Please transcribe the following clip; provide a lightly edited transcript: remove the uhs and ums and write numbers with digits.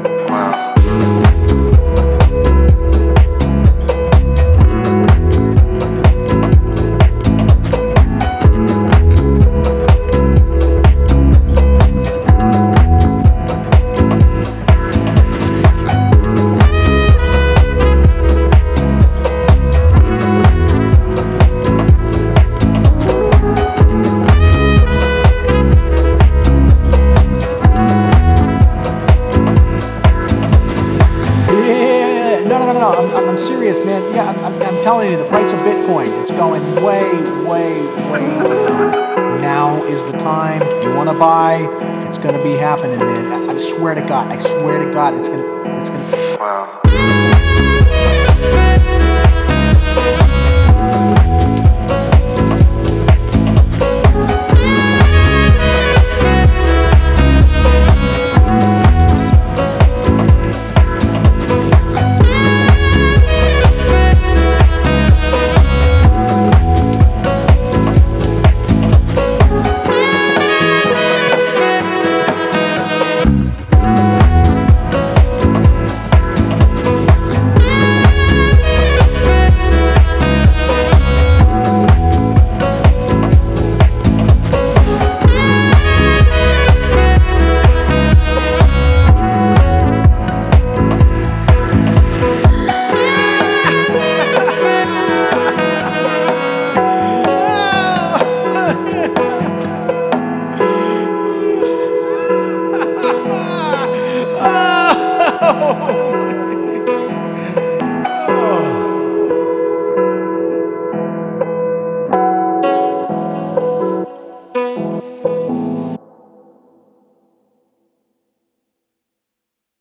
Wow. Yeah, no. I'm serious, man. Yeah, I'm telling you, the price of Bitcoin, it's going way down. Now is the time. You want to buy? It's gonna be happening, man. I swear to God. I swear to God, it's gonna. Wow. Oh!